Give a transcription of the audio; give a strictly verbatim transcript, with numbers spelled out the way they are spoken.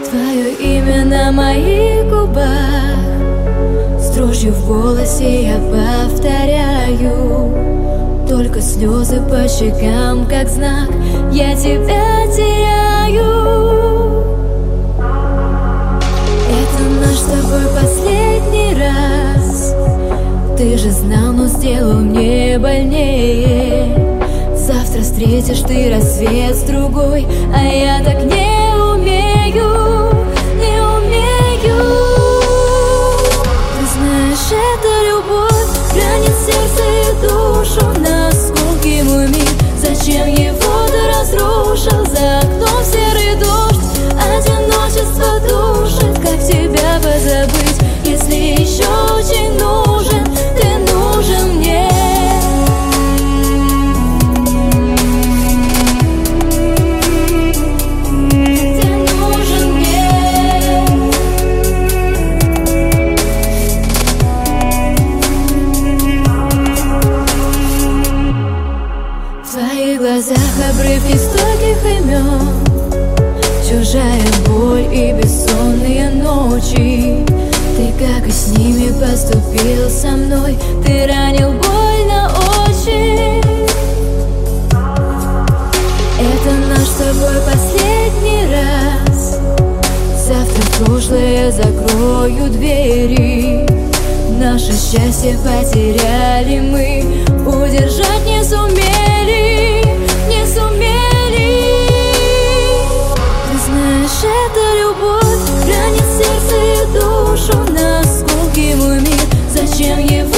Твое имя на моих губах, с дрожью в голосе я повторяю. Только слезы по щекам, как знак, я тебя теряю. Это наш с тобой последний раз. Ты же знал, но сделал мне больнее. Завтра встретишь ты рассвет с другой, а я так не умею, не умею. Ты знаешь, это любовь ранит сердце и душу на осколки мой мир. Зачем его ты разрушил? За окном серый дождь, одиночество душит. Как тебя позабыть, если еще очень нужен? Ты нужен мне. В твоих глазах обрывки стольких имен, чужая боль и бессонные ночи. Ты, как и с ними, поступил со мной. Ты ранил больно очень. Это наш с тобой последний раз. Завтра в прошлое закрою двери. Наше счастье потеряли мы, удержать не сумели, не сумели. Ты знаешь, это любовь ранит сердце и душу на осколки мой мир. Зачем его